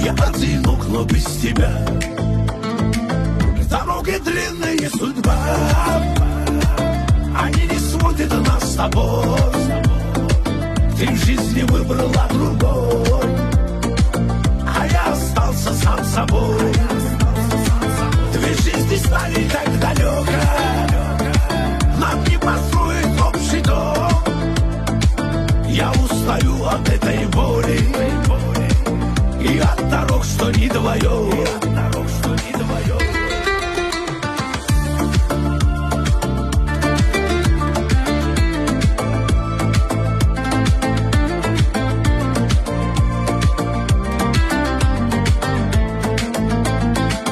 Я одинок, но без тебя. Дороги длинные, судьба, они не сводят нас с тобой. Ты в жизни выбрала другой, а я остался сам собой. Две жизни стали так далеко, нам не построить общий дом. Я устаю от этой боли и от дорог, что не вдвоем.